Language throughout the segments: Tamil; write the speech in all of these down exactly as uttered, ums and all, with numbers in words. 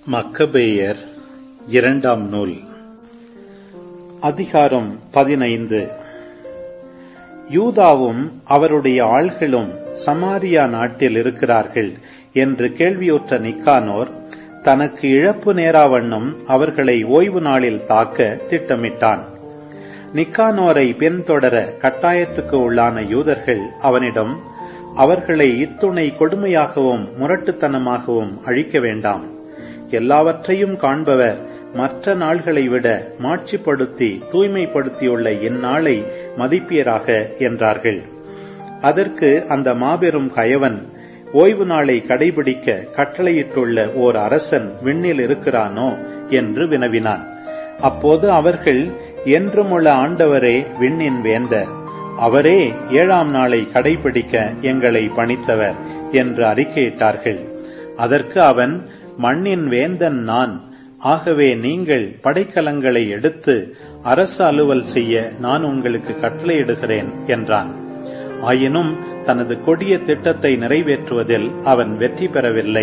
மக்கபேயர் இரண்டாம் நூல் அதிகாரம் பதினைந்து. யூதாவும் அவருடைய ஆள்களும் சமாரியா நாட்டில் இருக்கிறார்கள் என்று கேள்வியுற்ற நிக்கானோர் தனக்கு இழப்பு நேராவண்ணம் அவர்களை ஓய்வு நாளில் தாக்க திட்டமிட்டான். நிக்கானோரை பின்தொடர கட்டாயத்துக்கு உள்ளான யூதர்கள் அவனிடம், அவர்களை இத்துணை கொடுமையாகவும் முரட்டுத்தனமாகவும் அழிக்க வேண்டாம். எல்லாவற்றையும் காண்பவர் மற்ற நாள்களை விட மாட்சிப்படுத்தி தூய்மைப்படுத்தியுள்ள இந்நாளை மதிப்பீராக என்றார்கள். அதற்கு அந்த மாபெரும் கயவன், ஓய்வு நாளை கடைபிடிக்க கட்டளையிட்டுள்ள ஓர் அரசன் விண்ணில் இருக்கிறானோ என்று வினவினான். அப்போது அவர்கள், என்றுமுள்ள ஆண்டவரே விண்ணின் வேந்தர், அவரே ஏழாம் நாளை கடைபிடிக்க எங்களை பணித்தவர் என்று அறிக்கையிட்டார்கள். அதற்கு அவன், மண்ணின் வேந்தன் நான், ஆகவே நீங்கள் படைக்கலங்களை எடுத்து அரசு அலுவல் செய்ய நான் உங்களுக்கு கட்டளையிடுகிறேன் என்றான். ஆயினும் தனது கொடிய திட்டத்தை நிறைவேற்றுவதில் அவன் வெற்றி பெறவில்லை.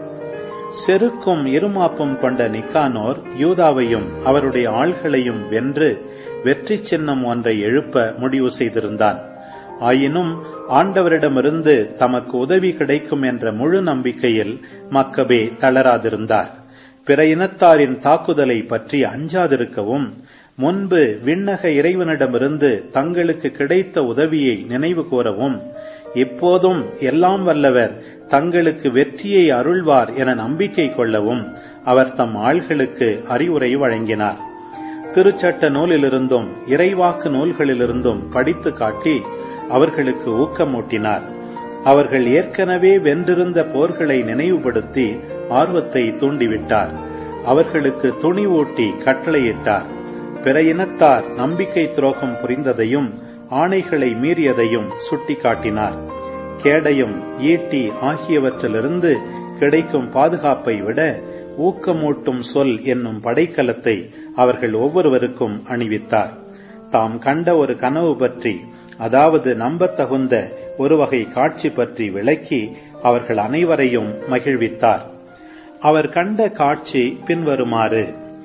செருக்கும் இருமாப்பும் கொண்ட நிக்கானோர் யூதாவையும் அவருடைய ஆள்களையும் வென்று வெற்றி சின்னம் ஒன்றை எழுப்ப முடிவு செய்திருந்தான். ஆயினும் ஆண்டவரிடமிருந்து தமக்கு உதவி கிடைக்கும் என்ற முழு நம்பிக்கையில் மக்கபே தளராதிருந்தார். பிற இனத்தாரின் தாக்குதலை பற்றி அஞ்சாதிருக்கவும், முன்பு விண்ணக இறைவனிடமிருந்து தங்களுக்கு கிடைத்த உதவியை நினைவு கூறவும், இப்போதும் எல்லாம் வல்லவர் தங்களுக்கு வெற்றியை அருள்வார் என நம்பிக்கை கொள்ளவும் அவர் தம் ஆள்களுக்கு அறிவுரை வழங்கினார். திருச்சட்ட நூலிலிருந்தும் இறைவாக்கு நூல்களிலிருந்தும் படித்து காட்டி அவர்களுக்கு ஊக்கமூட்டினார். அவர்கள் ஏற்கனவே வென்றிருந்த போர்களை நினைவுபடுத்தி ஆர்வத்தை தூண்டிவிட்டார். அவர்களுக்கு துணிவூட்டி கட்டளையிட்டார். பிற இனத்தார் நம்பிக்கை துரோகம் புரிந்ததையும் ஆணைகளை மீறியதையும் சுட்டிக்காட்டினார். கேடயம், ஈட்டி ஆகியவற்றிலிருந்து கிடைக்கும் பாதுகாப்பை விட ஊக்கமூட்டும் சொல் என்னும் படைக்கலத்தை அவர்கள் ஒவ்வொருவருக்கும் அணிவித்தார். தாம் கண்ட ஒரு கனவு பற்றி, அதாவது நம்பத்தகுந்த ஒரு வகை காட்சி பற்றி விளக்கி அவர்கள் அனைவரையும் மகிழ்வித்தார். அவர் கண்ட காட்சி பின்வருமாறு: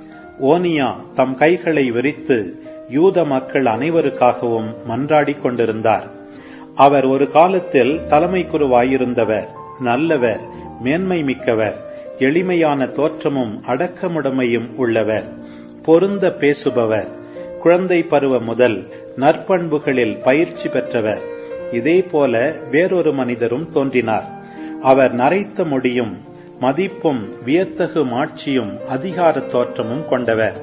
ஓனியா தம் கைகளை விரித்து யூத மக்கள் அனைவருக்காகவும் மன்றாடிக் கொண்டிருந்தார். அவர் ஒரு காலத்தில் தலைமை குருவாயிருந்தவர், நல்லவர், மேன்மை மிக்கவர், எளிமையான தோற்றமும் அடக்கமுடைமையும் உள்ளவர், பொருந்த பேசுபவர், குழந்தை பருவ முதல் நற்பண்புகளில் பயிற்சி பெற்றவர். இதேபோல வேறொரு மனிதரும் தோன்றினார். அவர் நரைத்த முடியும், மதிப்பும் வியத்தகு மாட்சியும் அதிகார தோற்றமும் கொண்டவர்.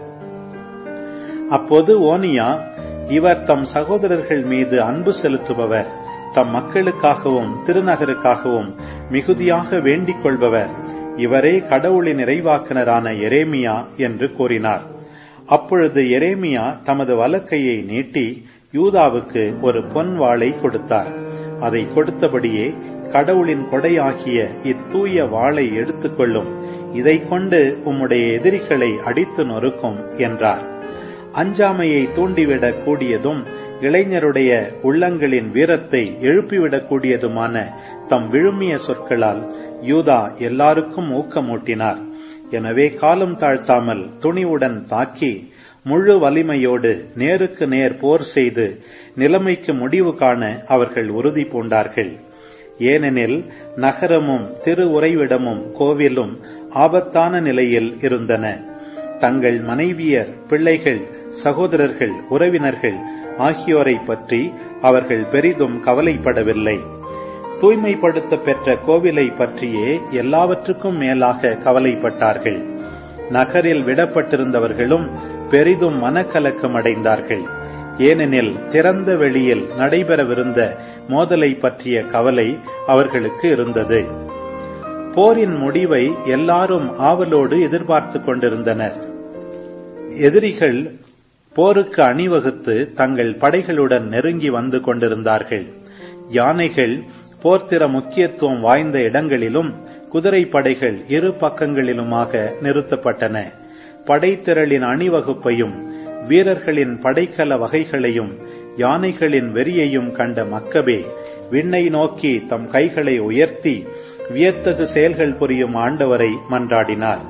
அப்போது ஓனியா, இவர் தம் சகோதரர்கள் மீது அன்பு செலுத்துபவர், தம் மக்களுக்காகவும் திருநகருக்காகவும் மிகுதியாக வேண்டிக் கொள்பவர், இவரே கடவுளின் இறைவாக்கினரான எரேமியா என்று கூறினார். அப்பொழுது எரேமியா தமது வலக்கையை நீட்டி யூதாவுக்கு ஒரு பொன் வாளை கொடுத்தார். அதை கொடுத்தபடியே, கடவுளின் கொடையாகிய இத்தூய வாளை எடுத்துக்கொள்ளும், இதை கொண்டு உம்முடைய எதிரிகளை அடித்து நொறுக்கும் என்றார். அஞ்சாமையை தூண்டிவிடக் கூடியதும் இளைஞருடைய உள்ளங்களின் வீரத்தை எழுப்பிவிடக் கூடியதுமான தம் விழுமிய சொற்களால் யூதா எல்லாருக்கும் ஊக்கமூட்டினார். எனவே காலம் தாழ்த்தாமல் துணிவுடன் தாக்கி முழு வலிமையோடு நேருக்கு நேர் போர் செய்து நிலைமைக்கு முடிவு காண அவர்கள் உறுதி பூண்டார்கள். ஏனெனில் நகரமும் திரு உறைவிடமும் கோவிலும் ஆபத்தான நிலையில் இருந்தன. தங்கள் மனைவியர், பிள்ளைகள், சகோதரர்கள், உறவினர்கள் ஆகியோரை பற்றி அவர்கள் பெரிதும் கவலைப்படவில்லை. தூய்மைப்படுத்த பெற்ற கோவிலை பற்றியே எல்லாவற்றுக்கும் மேலாக கவலைப்பட்டார்கள். நகரில் விடப்பட்டிருந்தவர்களும் பெரிதும் மனக்கலக்கம் அடைந்தார்கள். ஏனெனில் திறந்த வெளியில் நடைபெறவிருந்த மோதலை பற்றிய கவலை அவர்களுக்கு இருந்தது. போரின் முடிவை எல்லாரும் ஆவலோடு எதிர்பார்த்து கொண்டிருந்தனர். எதிரிகள் போருக்கு அணிவகுத்து தங்கள் படைகளுடன் நெருங்கி வந்து கொண்டிருந்தார்கள். யானைகள் போர்த்திர முக்கியத்துவம் வாய்ந்த இடங்களிலும் குதிரை படைகள் இரு பக்கங்களிலுமாக நிறுத்தப்பட்டன. படைத்திரளின் அணிவகுப்பையும் வீரர்களின் படைக்கல வகைகளையும் யானைகளின் வெறியையும் கண்ட மக்கபே விண்ணை நோக்கி தம் கைகளை உயர்த்தி வியத்தகு செயல்கள் புரியும் ஆண்டவரை மன்றாடினார்.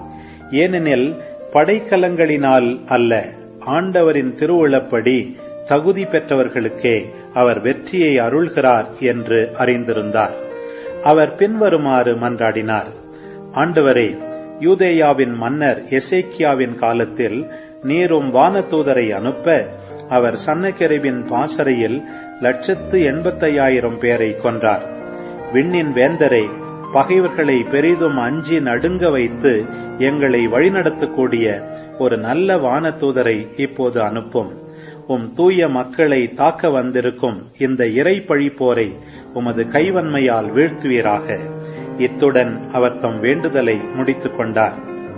ஏனெனில் படைக்கலங்களினால் அல்ல, ஆண்டவரின் திருவுளப்படி தகுதி பெற்றவர்களுக்கே அவர் வெற்றியை அருள்கிறார் என்று அறிந்திருந்தார். அவர் பின்வருமாறு மன்றாடினார்: ஆண்டவரே, யூதேயாவின் மன்னர் எசேக்கியாவின் காலத்தில் நீரும் வானதூதரை அனுப்ப அவர் சன்னகெரிபின் பாசறையில் லட்சத்து எண்பத்தையாயிரம் பேரை கொன்றார். விண்ணின் வேந்தரே, பகைவர்களை பெரிதும் அஞ்சி நடுங்க வைத்து எங்களை வழிநடத்தக்கூடிய ஒரு நல்ல வானதூதரை இப்போது அனுப்பும். உம் தூய மக்களை தாக்க வந்திருக்கும் இந்த இறை பழிப்போரை உமது கைவன்மையால் வீழ்த்துவீராக. இத்துடன் அவர் தம் வேண்டுதலை முடித்துக் கொண்டார்.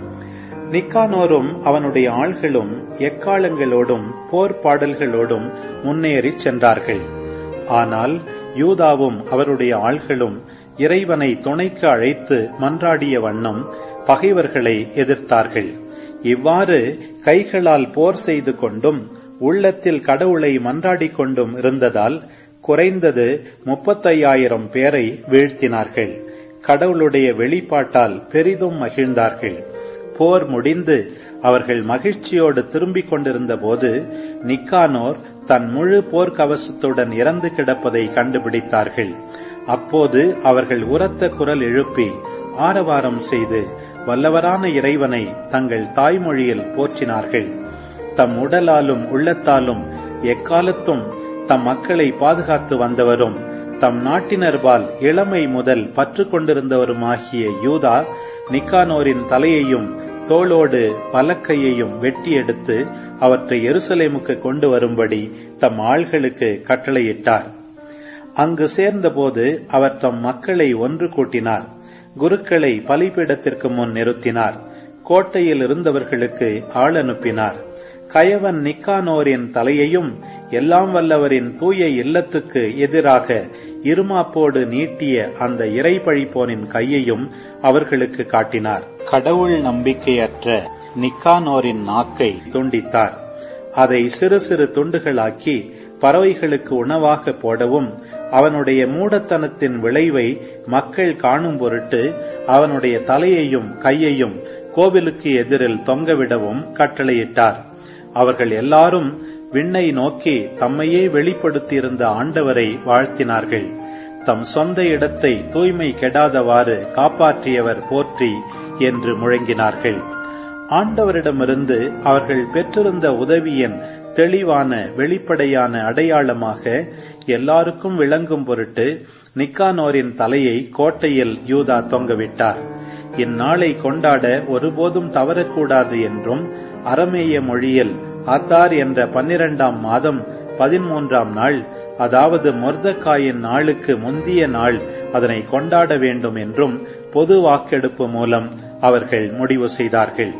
நிக்கானோரும் அவனுடைய ஆள்களும் எக்காலங்களோடும் போர் பாடல்களோடும் முன்னேறிச் சென்றார்கள். ஆனால் யூதாவும் அவருடைய ஆள்களும் இறைவனை துணைக்கு அழைத்து மன்றாடிய வண்ணம் பகைவர்களை எதிர்த்தார்கள். இவ்வாறு கைகளால் போர் செய்து கொண்டும் உள்ளத்தில் கடவுளை மன்றாடிக் கொண்டும் இருந்ததால் குறைந்தது முப்பத்தையாயிரம் பேரை வீழ்த்தினார்கள். கடவுளுடைய வெளிப்பாட்டால் பெரிதும் மகிழ்ந்தார்கள். போர் முடிந்து அவர்கள் மகிழ்ச்சியோடு திரும்பிக் கொண்டிருந்த போது நிக்கானோர் தன் முழு போர்க்கவசத்துடன் இறந்து கிடப்பதை கண்டுபிடித்தார்கள். அப்போது அவர்கள் உரத்த குரல் எழுப்பி ஆரவாரம் செய்து வல்லவரான இறைவனை தங்கள் தாய்மொழியில் போற்றினார்கள். தம் உடலாலும் உள்ளத்தாலும் எக்காலத்தும் தம் மக்களை பாதுகாத்து வந்தவரும் தம் நாட்டினர்பால் இளமை முதல் பற்று கொண்டிருந்தவருமாகிய யூதா நிக்கானோரின் தலையையும் தோளோடு பலக்கையையும் வெட்டி எடுத்து அவற்றை எருசலேமுக்கு கொண்டு வரும்படி தம் ஆள்களுக்கு கட்டளையிட்டார். அங்கு சேர்ந்தபோது அவர் தம் மக்களை ஒன்று கூட்டினார். குருக்களை பலிபீடத்திற்கு முன் நிறுத்தினார். கோட்டையில் இருந்தவர்களுக்கு ஆள் அனுப்பினார். கயவன் நிக்கானோரின் தலையையும் எல்லாம் வல்லவரின் தூய இல்லத்துக்கு எதிராக இருமாப்போடு நீட்டிய அந்த இறைபழிப்போனின் கையையும் அவர்களுக்கு காட்டினார். கடவுள் நம்பிக்கையற்ற நிக்கானோரின் நாக்கை துண்டித்தார். அதை சிறு சிறு துண்டுகளாக்கி பறவைகளுக்கு உணவாக போடவும் அவனுடைய மூடத்தனத்தின் விளைவை மக்கள் காணும் பொருட்டு அவனுடைய தலையையும் கையையும் கோவிலுக்கு எதிரில் தொங்கவிடவும் கட்டளையிட்டார். அவர்கள் எல்லாரும் விண்ணை நோக்கி தம்மையே வெளிப்படுத்தியிருந்த ஆண்டவரை வாழ்த்தினார்கள். தம் சொந்த இடத்தை தூய்மை கெடாதவாறு காப்பாற்றியவர் போற்றி என்று முழங்கினார்கள். ஆண்டவரிடமிருந்து அவர்கள் பெற்றிருந்த உதவியின் தெளிவான வெளிப்படையான அடையாளமாக எல்லாருக்கும் விளங்கும் பொருட்டு நிக்கானோரின் தலையை கோட்டையில் யூதா தொங்கவிட்டார். இந்நாளை கொண்டாட ஒருபோதும் தவறக்கூடாது என்றும் அரமேய மொழியில் ஆத்தார் என்ற பன்னிரண்டாம் மாதம் பதிமூன்றாம் நாள், அதாவது மொர்தக்காயின் நாளுக்கு முந்திய நாள் அதனை கொண்டாட வேண்டும் என்றும் பொது வாக்கெடுப்பு மூலம் அவர்கள் முடிவு செய்தார்கள்.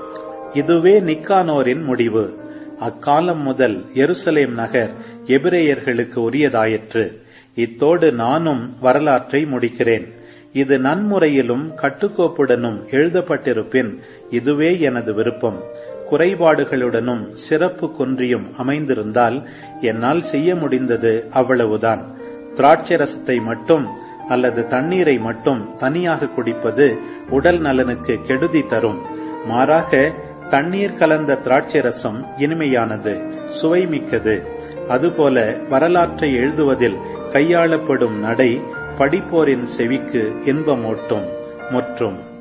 இதுவே நிக்கானோரின் முடிவு. அக்காலம் முதல் எருசலேம் நகர் எபிரேயர்களுக்கு உரியதாயிற்று. இத்தோடு நானும் வரலாற்றை முடிக்கிறேன். இது நன்முறையிலும் கட்டுக்கோப்புடனும் எழுதப்பட்டிருப்பின் இதுவே எனது விருப்பம். குறைபாடுகளுடனும் சிறப்பு குன்றியும் அமைந்திருந்தால் என்னால் செய்ய முடிந்தது அவ்வளவுதான். திராட்சை ரசத்தை மட்டும் அல்லது தண்ணீரை மட்டும் தனியாக குடிப்பது உடல் நலனுக்கு கெடுதி தரும். மாறாக தண்ணீர் கலந்த திராட்சை ரசம் இனிமையானது, சுவைமிக்கது. அதுபோல வரலாற்றை எழுதுவதில் கையாளப்படும் நடை படிப்போரின் செவிக்கு இன்பமூட்டும். முற்றும்.